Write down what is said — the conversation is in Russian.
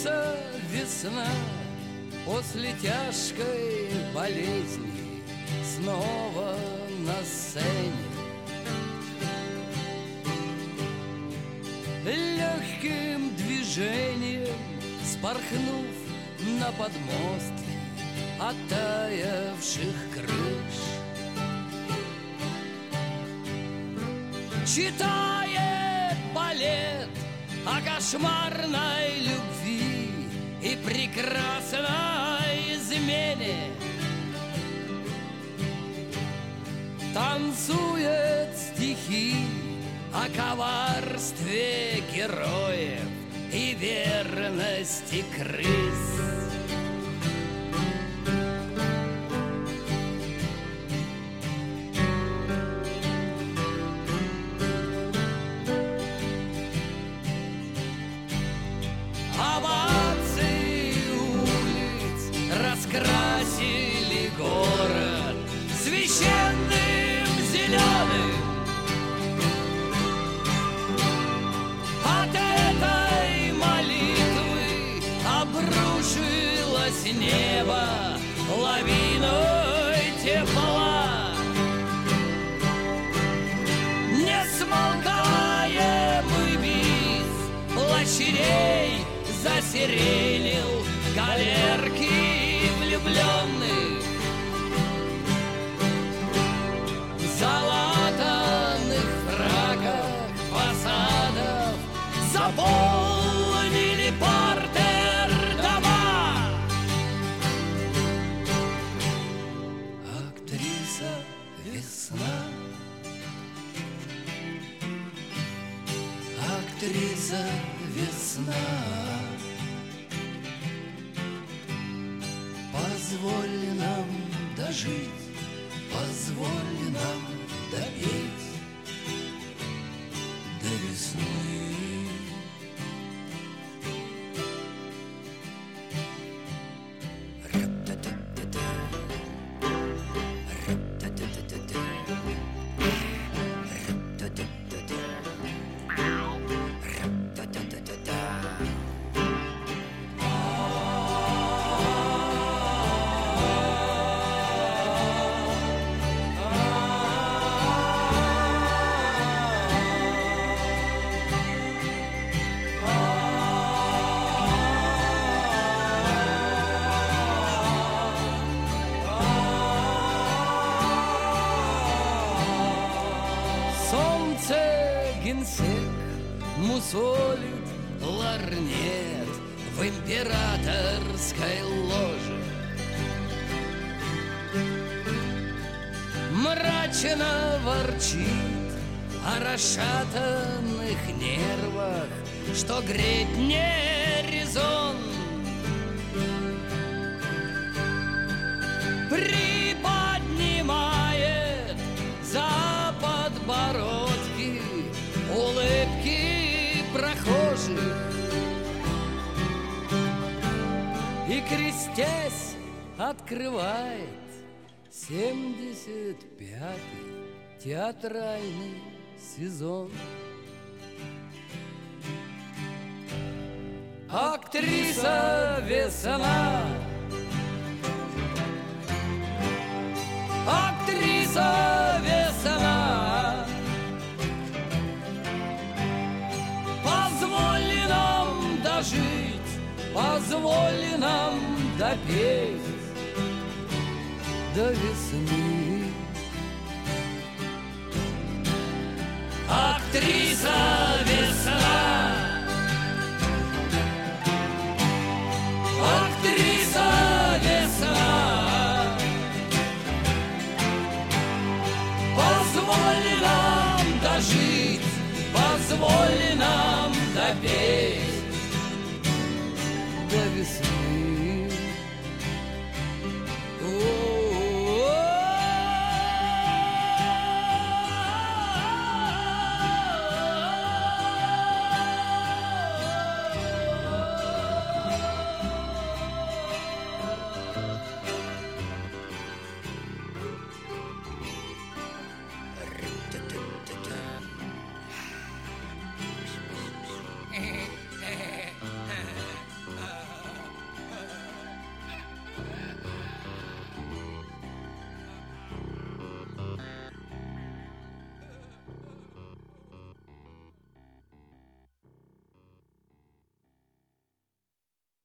Актриса весна после тяжкой болезни снова на сцене. Легким движением спорхнув на подмостки оттаявших крыш, читает балет о кошмарной любви и прекрасной измене. Танцует стихи о коварстве героев и верности крыс. Овации улиц раскрасили город священным зеленым. От этой молитвы обрушилось небо лавиной тепла. Несмолкаемый бис площадей засиренил галерки влюбленных. В залатанных фраках фасадов заполнили партер дома. Актриса весна, актриса весна, позволь нам дожить, позволь нам допеть до весны. Генсек мусолит ларнет в императорской ложе. Мрачно ворчит о расшатанных нервах, что греть не резон. Приподнимает за подбородки улыбки прохожих и, крестясь, открывает 75-й театральный сезон. Актриса весна, актриса весна, позволь нам дожить, позволь нам допеть до весны. Актриса